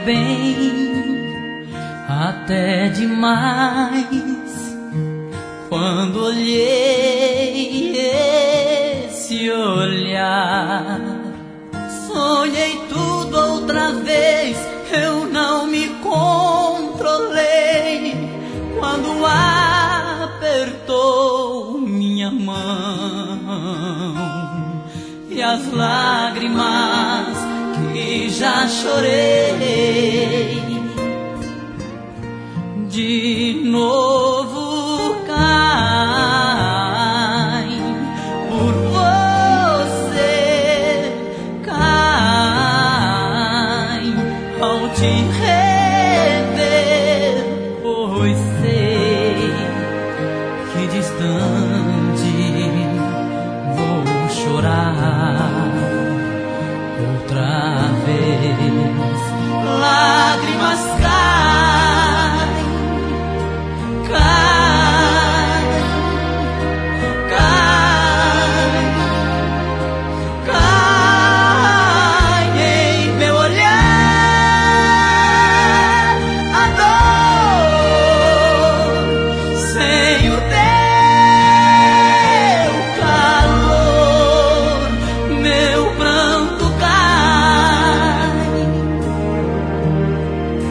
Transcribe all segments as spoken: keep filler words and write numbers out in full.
bem, até demais. Quando olhei esse olhar, sonhei tudo outra vez. Eu não me controlei quando apertou minha mão, e as lágrimas que já chorei de novo caem por você, caem ao te rever, pois sei que distante vou chorar outra vez. Lágrimas caem, caem, caem, caem em meu olhar. A dor sem o teu calor, meu pranto cai.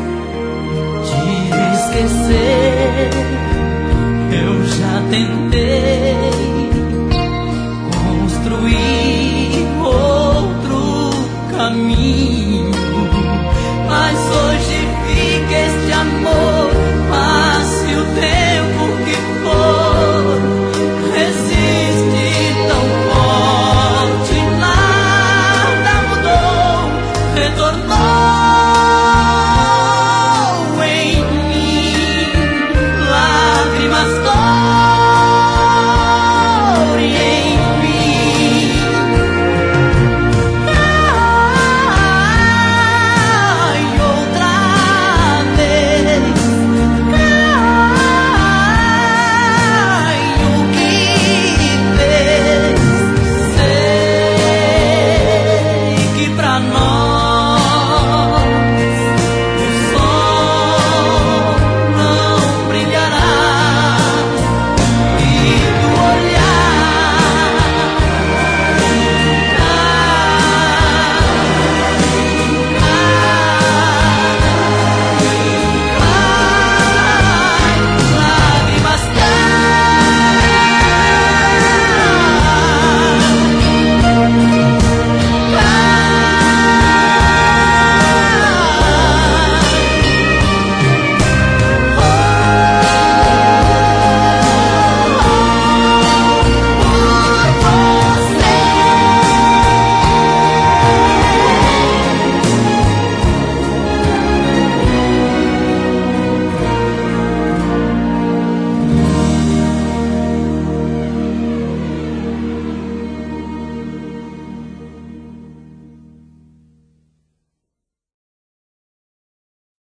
Te esquecer eu já tentei,